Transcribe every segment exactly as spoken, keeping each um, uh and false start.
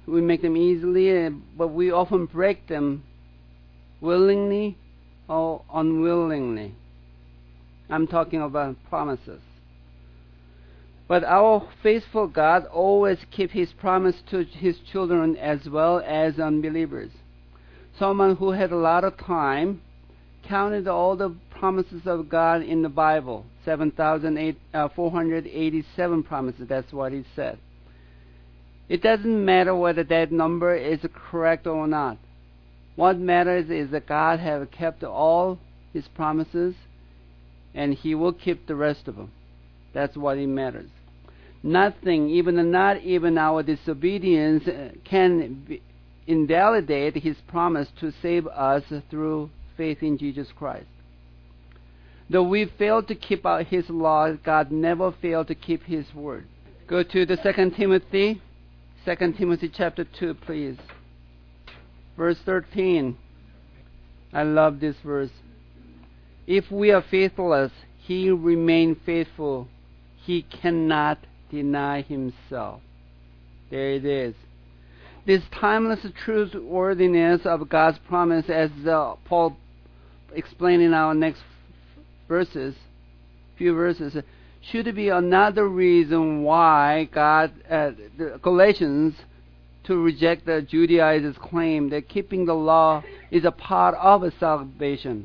we make them easily, but we often break them willingly or unwillingly. I'm talking about promises. But our faithful God always keeps His promise to His children as well as unbelievers. Someone who had a lot of time counted all the promises of God in the Bible, seven thousand four hundred eighty-seven promises, that's what he said. It doesn't matter whether that number is correct or not. What matters is that God has kept all His promises, and He will keep the rest of them. That's what it matters. Nothing, even not even our disobedience, can be, invalidate His promise to save us through faith in Jesus Christ. Though we fail to keep out His law, God never failed to keep His word. Go to the Second Timothy, Second Timothy chapter two, please. Verse thirteen. I love this verse. If we are faithless, He remains faithful. He cannot deny Himself. There it is. This timeless truthworthiness of God's promise, as uh, Paul explained in our next verses, few verses, should be another reason why God, uh, the Galatians, to reject the Judaizers' claim that keeping the law is a part of salvation.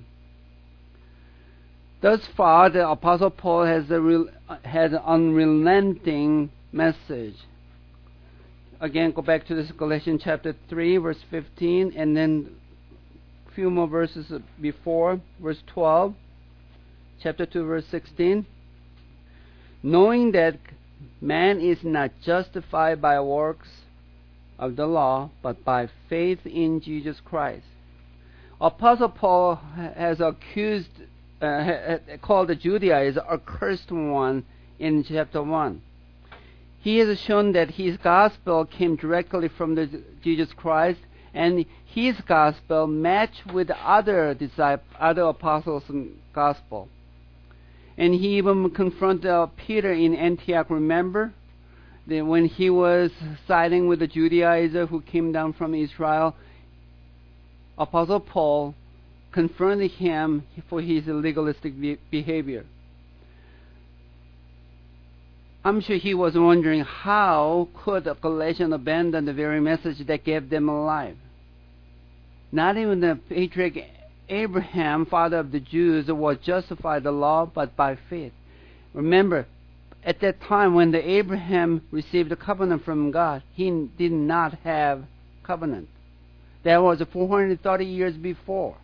Thus far, the Apostle Paul has a real, has an unrelenting message. Again, go back to this Galatians chapter three, verse fifteen, and then a few more verses before, verse twelve, chapter two, verse sixteen. Knowing that man is not justified by works of the law, but by faith in Jesus Christ. Apostle Paul has accused, uh, called the Judaizers a cursed one in chapter one. He has shown that his gospel came directly from the Jesus Christ, and his gospel matched with other disciples, other apostles' gospel. And he even confronted uh, Peter in Antioch. Remember that when he was siding with the Judaizer who came down from Israel, Apostle Paul confronted him for his legalistic be- behavior. I'm sure he was wondering, how could the Galatians abandon the very message that gave them life? Not even the patriarch Abraham, father of the Jews, was justified the law, but by faith. Remember, at that time when the Abraham received the covenant from God, he did not have covenant. That was four hundred thirty years before.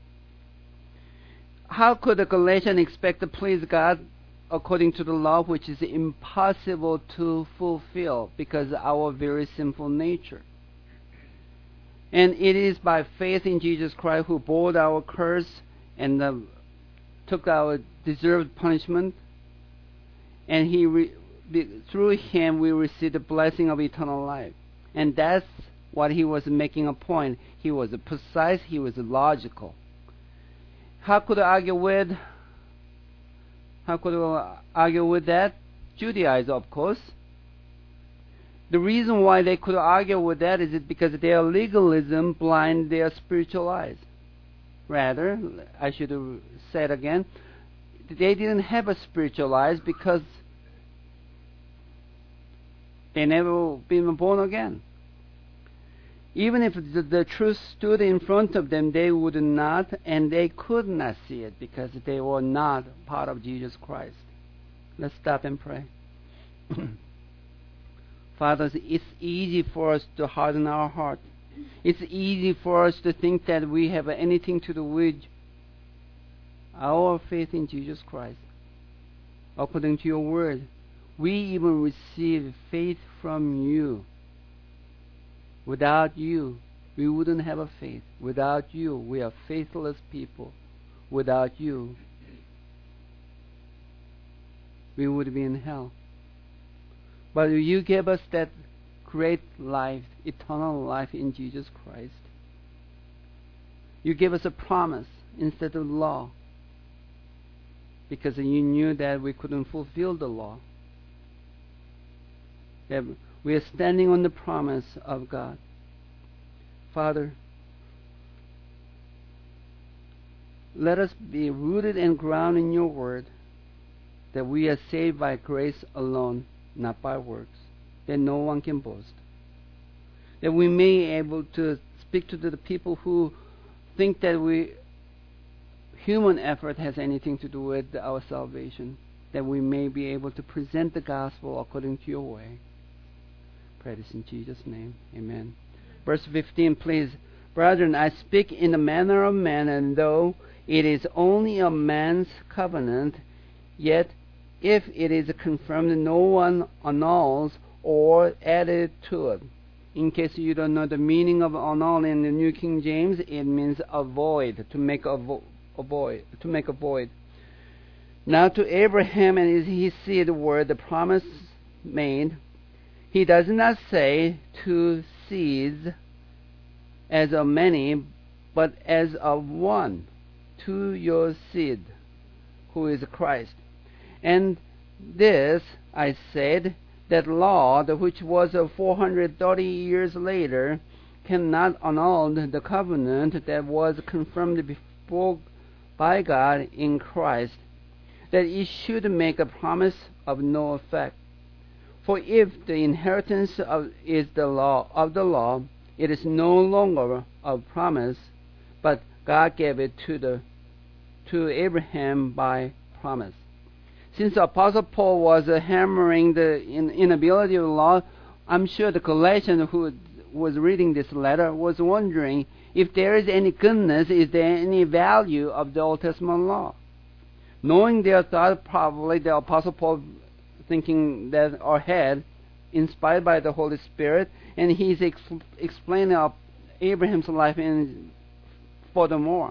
How could the Galatians expect to please God according to the law, which is impossible to fulfill because of our very sinful nature? And it is by faith in Jesus Christ, who bore our curse and uh, took our deserved punishment, and he re- be, through Him we receive the blessing of eternal life. And that's what he was making a point. He was precise, he was logical. How could I argue with How could I argue with that? Judaizers, of course. The reason why they could argue with that is because their legalism blind their spiritual eyes. Rather, I should have said again, they didn't have a spiritual eyes because they never been born again. Even if the, the truth stood in front of them, they would not, and they could not see it because they were not part of Jesus Christ. Let's stop and pray. Fathers, it's easy for us to harden our heart. It's easy for us to think that we have anything to do with our faith in Jesus Christ. According to your word, we even receive faith from you. Without you, we wouldn't have a faith. Without you, we are faithless people. Without you, we would be in hell. But you gave us that great life, eternal life in Jesus Christ. You gave us a promise instead of law, because you knew that we couldn't fulfill the law. That We are standing on the promise of God. Father, let us be rooted and grounded in your word, that we are saved by grace alone, not by works, that no one can boast. That we may be able to speak to the people who think that we human effort has anything to do with our salvation, that we may be able to present the gospel according to your way. Pray this in Jesus' name. Amen. Verse fifteen, please. Brethren, I speak in the manner of man, and though it is only a man's covenant, yet if it is confirmed, no one annuls or added to it. In case you don't know the meaning of annul in the New King James, it means avoid, to make a vo- avoid, to make a void. Now to Abraham and his seed were the promise made. He does not say to seeds as of many, but as of one, to your seed, who is Christ. And this I said, that law, which was of four hundred thirty years later, cannot annul the covenant that was confirmed before by God in Christ, that it should make a promise of no effect. For if the inheritance of, is the law of the law, it is no longer of promise, but God gave it to the to Abraham by promise. Since the Apostle Paul was uh, hammering the in, inability of the law, I'm sure the Galatian who was reading this letter was wondering if there is any goodness, is there any value of the Old Testament law? Knowing their thought, probably the Apostle Paul thinking that ahead, inspired by the Holy Spirit, and he's ex- explaining of Abraham's life in furthermore.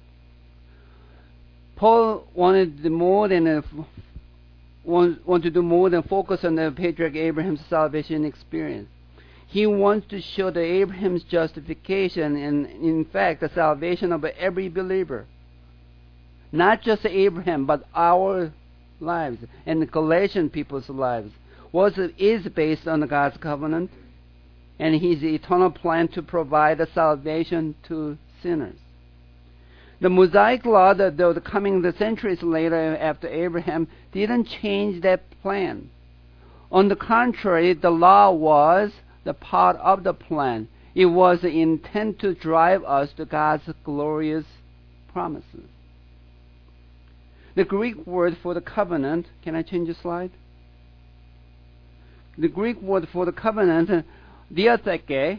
Paul wanted more than a Want, want to do more than focus on the patriarch Abraham's salvation experience. He wants to show the Abraham's justification and, in fact, the salvation of every believer. Not just Abraham, but our lives and the Galatian people's lives. Was is based on God's covenant and His eternal plan to provide a salvation to sinners. The Mosaic law, that though coming the centuries later after Abraham, didn't change that plan. On the contrary, the law was the part of the plan. It was the intent to drive us to God's glorious promises. The Greek word for the covenant, can I change the slide? The Greek word for the covenant, diatheke,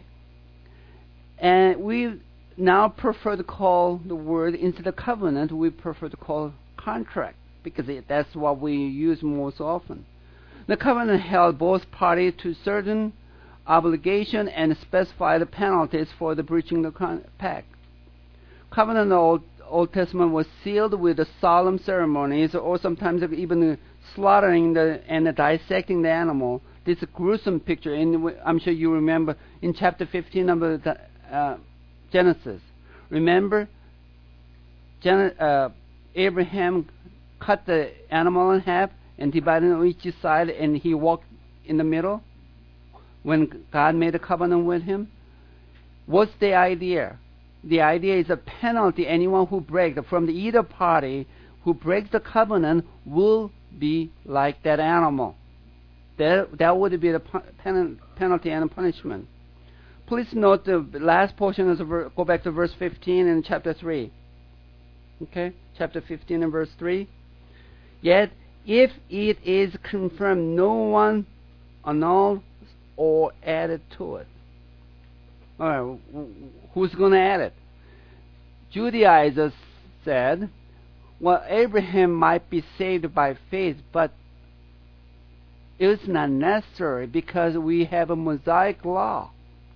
and we now prefer to call the word, instead of covenant, we prefer to call contract, because it, that's what we use most often. The covenant held both parties to certain obligation and specified penalties for the breaching the con- pact. Covenant Old, Old Testament was sealed with the solemn ceremonies, or sometimes even slaughtering the, and dissecting the animal. This gruesome picture, and I'm sure you remember in chapter fifteen of the uh, Genesis. Remember, Gen- uh, Abraham cut the animal in half and divided on each side, and he walked in the middle when God made a covenant with him. What's the idea? The idea is a penalty. Anyone who breaks, from the either party who breaks the covenant will be like that animal. That, that would be the pen- penalty and punishment. Please note the last portion of the ver- go back to verse fifteen in chapter three. Okay, chapter fifteen and verse three. Yet, if it is confirmed, no one annulled or added to it. All right, who's going to add it? Judaizers said, well, Abraham might be saved by faith, but it's not necessary because we have a Mosaic law.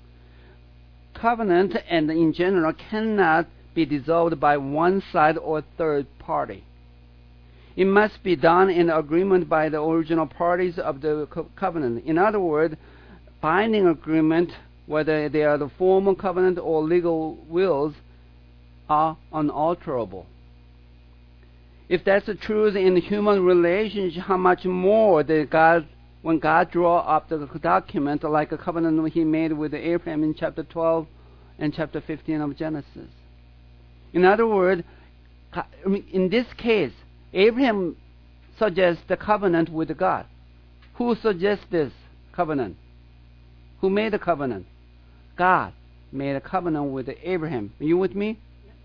Covenant and in general cannot be dissolved by one side or third party. It must be done in agreement by the original parties of the co- covenant. In other words, binding agreement, whether they are the formal covenant or legal wills, are unalterable. If that's the truth in human relationship, how much more the God when God drew up the document like a covenant he made with Abraham in chapter twelve and chapter fifteen of Genesis. In other words, in this case, Abraham suggests the covenant with God. Who suggests this covenant? Who made the covenant? God made a covenant with Abraham. Are you with me?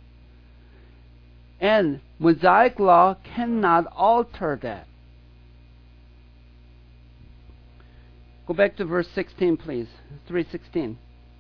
And Mosaic law cannot alter that. Go back to verse sixteen, please. three sixteen.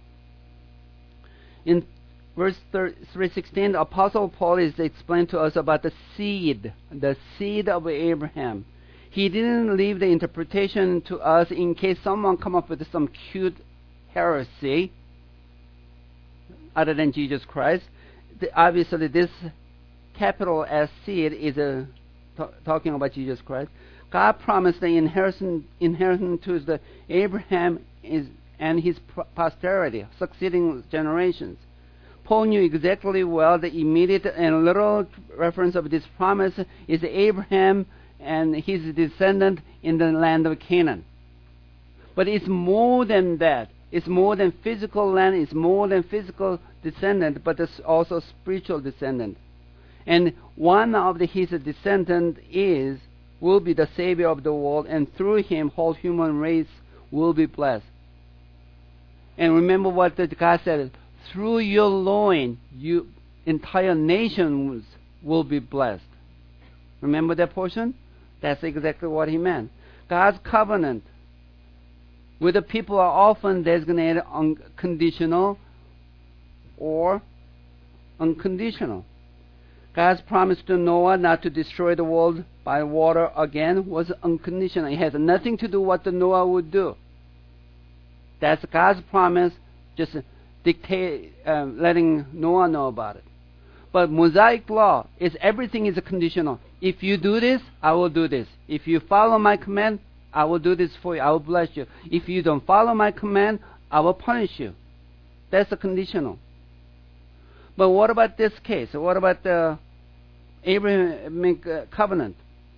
In verse three sixteen, the Apostle Paul is explaining to us about the seed, the seed of Abraham. He didn't leave the interpretation to us in case someone come up with some cute heresy other than Jesus Christ. The, obviously, this capital S seed is a, t- talking about Jesus Christ. God promised the inheritance, inheritance to the Abraham is, and his posterity, succeeding generations. Paul knew exactly well the immediate and literal reference of this promise is Abraham and his descendant in the land of Canaan. But it's more than that. It's more than physical land. It's more than physical descendant, but it's also spiritual descendant. And one of the, his descendants is will be the Savior of the world, and through him, whole human race will be blessed. And remember what the God said: through your loin, you entire nations will be blessed. Remember that portion? That's exactly what he meant. God's covenant with the people are often designated unconditional or unconditional. God's promise to Noah not to destroy the world by water again was unconditional. It had nothing to do with what the Noah would do. That's God's promise, just dictate, uh, letting Noah know about it. But Mosaic law is everything is conditional. If you do this, I will do this. If you follow my command, I will do this for you. I will bless you. If you don't follow my command, I will punish you. That's a conditional. But what about this case? What about the Abrahamic uh, covenant?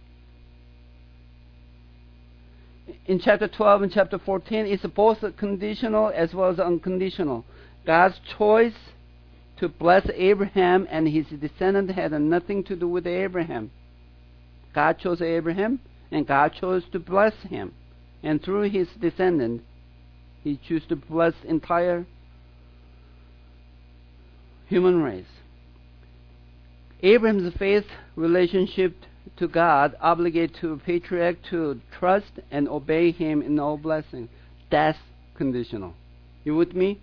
In chapter twelve and chapter fourteen, it's both conditional as well as unconditional. God's choice to bless Abraham and his descendant had nothing to do with Abraham. God chose Abraham, and God chose to bless him. And through his descendant, he chose to bless entire human race. Abraham's faith relationship to God obligate to patriarch to trust and obey him in all blessing. That's conditional. You with me?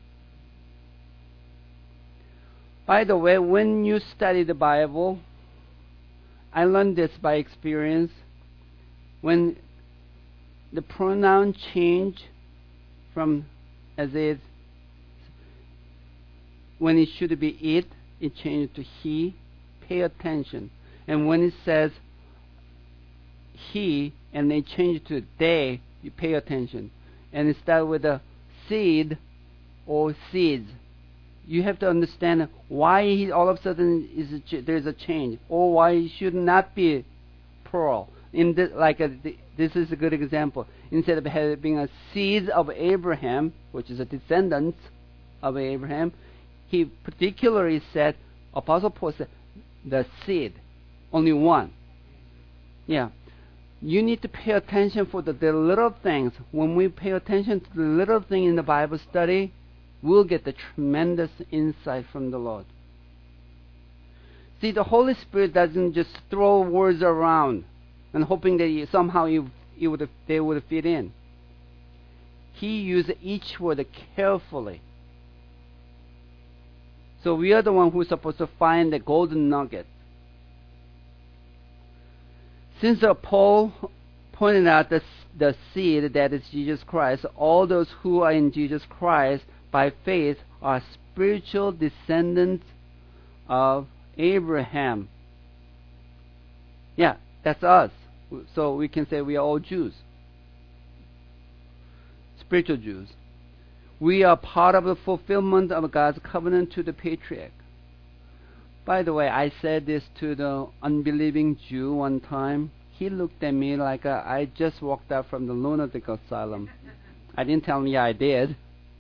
By the way, when you study the Bible, I learned this by experience. When the pronoun change from as it when it should be it, it changes to he. Pay attention. And when it says he and they change to they, you pay attention. And it starts with a seed or seeds. You have to understand why he, all of a sudden is a, there's a change, or why it should not be plural. In this, like a, this is a good example. Instead of having a seed of Abraham, which is a descendant of Abraham, he particularly said, Apostle Paul said, the seed, only one. Yeah. You need to pay attention for the, the little things. When we pay attention to the little thing in the Bible study, we'll get the tremendous insight from the Lord. See, the Holy Spirit doesn't just throw words around and hoping that you, somehow you, you would, they would fit in. He used each word carefully. So we are the one who's supposed to find the golden nugget. Since uh, Paul pointed out the, the seed that is Jesus Christ, all those who are in Jesus Christ by faith are spiritual descendants of Abraham. Yeah, that's us. So we can say we are all Jews. Spiritual Jews. We are part of the fulfillment of God's covenant to the patriarch. By the way, I said this to the unbelieving Jew one time. he looked at me like uh, I just walked out from the lunatic asylum. I didn't tell him, yeah, I did.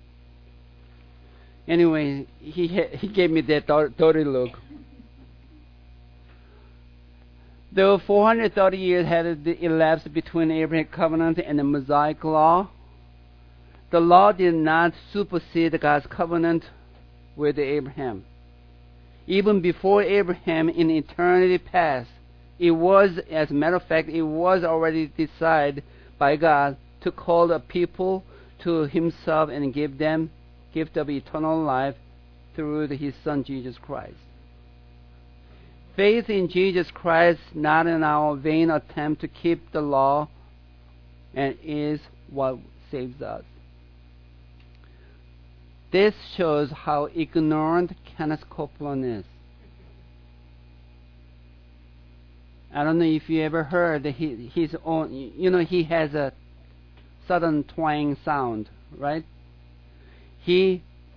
Anyway, he he gave me that dirty look. Though four hundred thirty years had elapsed between Abraham's covenant and the Mosaic law, the law did not supersede God's covenant with Abraham. Even before Abraham, in eternity past, it was, as a matter of fact, it was already decided by God to call the people to Himself and give them gift of eternal life through His Son Jesus Christ. Faith in Jesus Christ, not in our vain attempt to keep the law, and is what saves us. This shows how ignorant Kenneth Copeland is. I don't know if you ever heard he, his own, you know, he has a southern twang sound, right? He,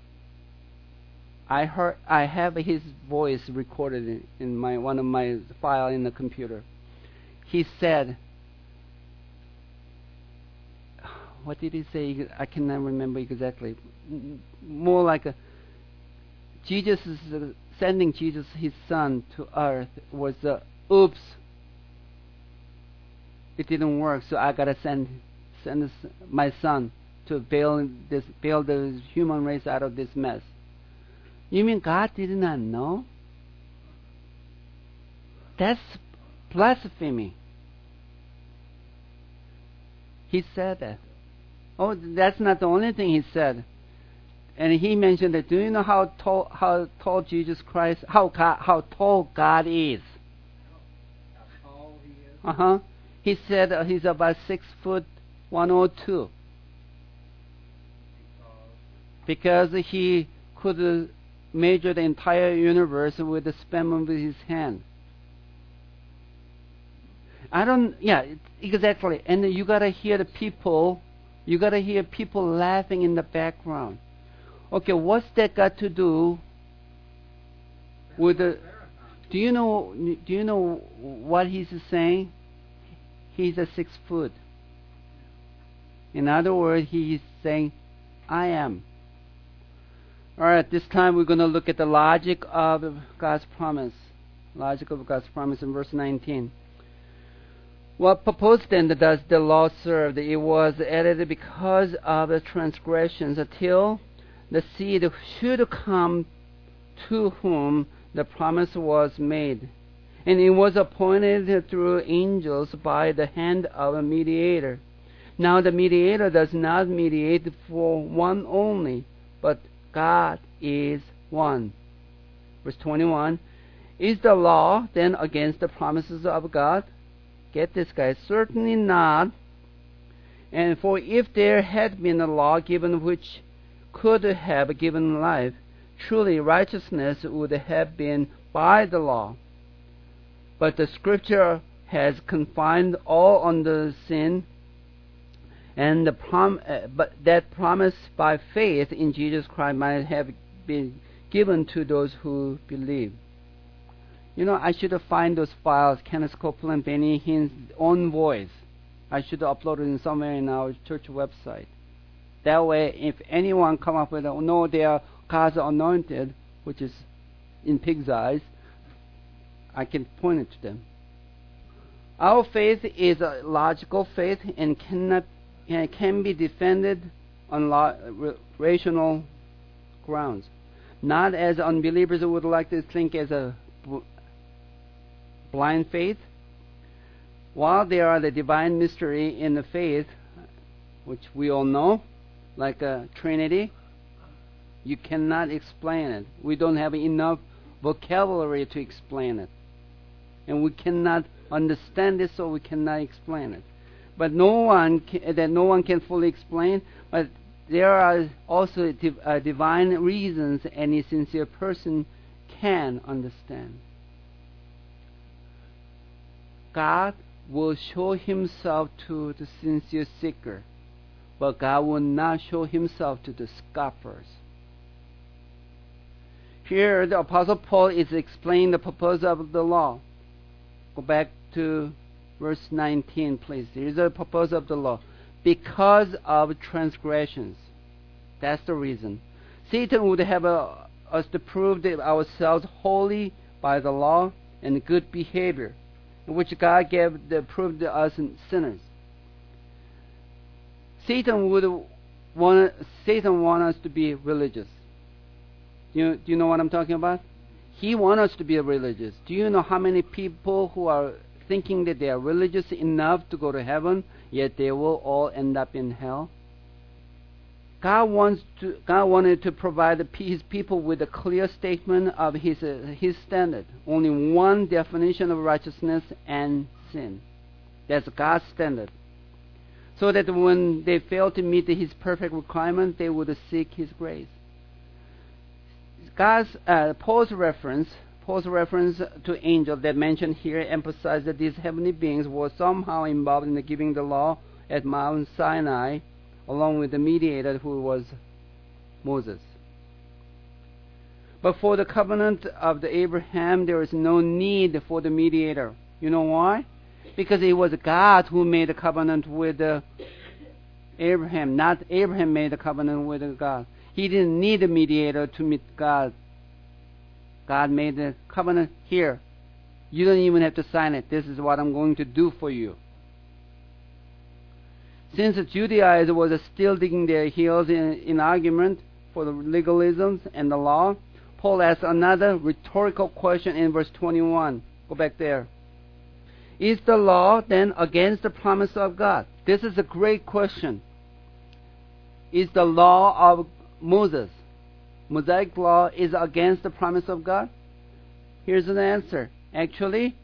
I heard, I have his voice recorded in, in my one of my file in the computer. He said, what did he say? I cannot remember exactly. More like a, Jesus is uh, sending Jesus, his son, to earth was a oops. It didn't work, so I gotta send send this, my son to bail this bail the human race out of this mess. You mean God did not know? That's blasphemy. He said that. Oh, that's not the only thing he said. And he mentioned that. Do you know how tall how tall Jesus Christ how God, how tall God is? How tall he is? Uh huh. He said uh, he's about six foot one oh two. Because he could uh, measure the entire universe with the span of his hand. I don't. Yeah, exactly. And you gotta hear the people. You gotta hear people laughing in the background. Okay, what's that got to do with the? Do you know? Do you know what he's saying? He's a six foot. In other words, he's saying, "I am." All right. This time we're going to look at the logic of God's promise. Logic of God's promise in verse nineteen. What purpose then does the law serve? It was added because of the transgressions, until the seed should come to whom the promise was made. And it was appointed through angels by the hand of a mediator. Now the mediator does not mediate for one only, but God is one. Verse twenty-one. Is the law then against the promises of God? Get this, guys. Certainly not. And for if there had been a law given which could have given life, truly righteousness would have been by the law. But the Scripture has confined all under sin, and the prom- uh, but that promise by faith in Jesus Christ might have been given to those who believe. You know, I should have find those files, Kenneth Copeland, Benny Hinn's own voice. I should have uploaded it somewhere in our church website. That way, if anyone come up with, oh, no, they are God's anointed, which is in pig's eyes, I can point it to them. Our faith is a logical faith and cannot and can be defended on lo- rational grounds, not as unbelievers would like to think as a blind faith. While there are the divine mystery in the faith, which we all know, like a Trinity, you cannot explain it. We don't have enough vocabulary to explain it. And we cannot understand it, so we cannot explain it. But no one can, that no one can fully explain, but there are also div- uh, divine reasons any sincere person can understand. God will show himself to the sincere seeker, but God will not show himself to the scoffers. Here, the Apostle Paul is explaining the purpose of the law. Go back to verse nineteen, please. Here is the purpose of the law. Because of transgressions. That's the reason. Satan would have uh, us to prove that ourselves holy by the law and good behavior, which God gave the proved us sinners. Satan would want Satan want us to be religious. Do you, do you know what I'm talking about? He wants us to be religious. Do you know how many people who are thinking that they are religious enough to go to heaven, yet they will all end up in hell? God wants to. God wanted to provide His people with a clear statement of His uh, His standard. Only one definition of righteousness and sin. That's God's standard. So that when they fail to meet His perfect requirement, they would seek His grace. God's uh, Paul's reference, Paul's reference to angels that mentioned here emphasized that these heavenly beings were somehow involved in the giving the law at Mount Sinai, along with the mediator who was Moses. But for the covenant of the Abraham, there is no need for the mediator. You know why? Because it was God who made the covenant with uh, Abraham, not Abraham made the covenant with God. He didn't need a mediator to meet God. God made the covenant here. You don't even have to sign it. This is what I'm going to do for you. Since the Judaizers was still digging their heels in, in argument for the legalisms and the law, Paul asks another rhetorical question in verse twenty-one. Go back there. Is the law then against the promise of God? This is a great question. Is the law of Moses, Mosaic law, is against the promise of God? Here's an answer. Actually,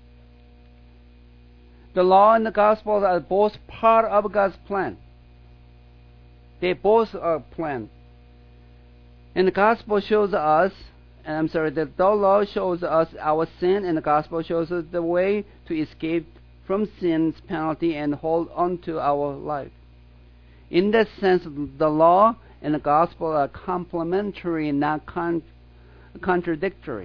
the law and the gospel are both part of God's plan. They both are planned. And the gospel shows us, and I'm sorry, the, the law shows us our sin, and the gospel shows us the way to escape from sin's penalty and hold on to our life. In that sense, the law and the gospel are complementary, not con- contradictory.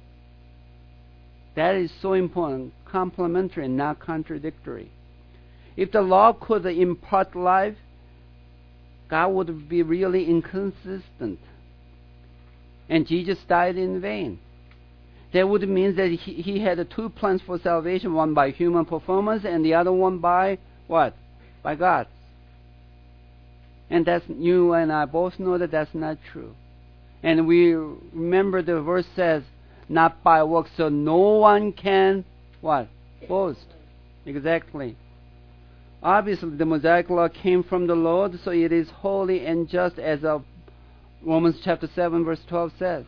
That is so important. Complementary, not contradictory. If the law could impart life, God would be really inconsistent. And Jesus died in vain. That would mean that he, he had two plans for salvation, one by human performance and the other one by what? By God. And that's, you and I both know that that's not true. And we remember the verse says, not by works, so no one can, what? Boast. Exactly. Obviously, the Mosaic law came from the Lord, so it is holy and just, as of Romans chapter seven, verse twelve says.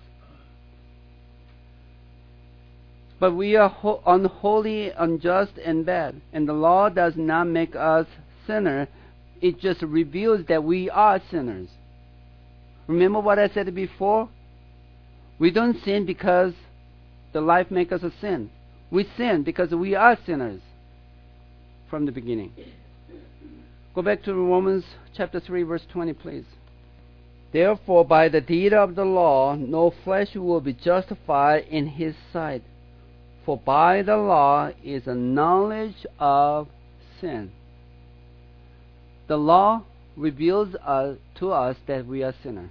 But we are ho- unholy, unjust, and bad. And the law does not make us sinners. It just reveals that we are sinners. Remember what I said before? We don't sin because the life makes us a sin. We sin because we are sinners from the beginning. Go back to Romans chapter three, verse twenty, please. Therefore, by the deed of the law, no flesh will be justified in his sight. For by the law is a knowledge of sin. The law reveals uh, to us that we are sinners.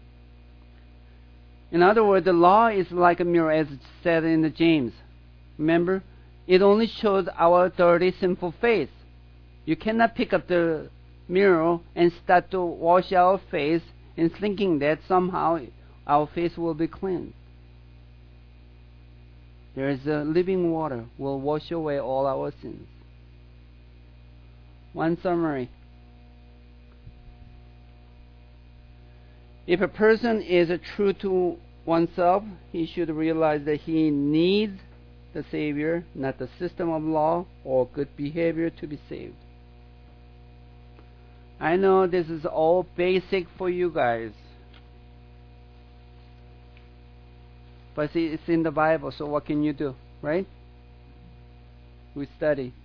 In other words, the law is like a mirror, as it said in the James. Remember? It only shows our dirty, sinful face. You cannot pick up the mirror and start to wash our face and thinking that somehow our face will be cleansed. There is a living water will wash away all our sins. One summary. If a person is true to oneself, he should realize that he needs the Savior, not the system of law or good behavior to be saved. I know this is all basic for you guys. But see, it's in the Bible, so what can you do, right? We study.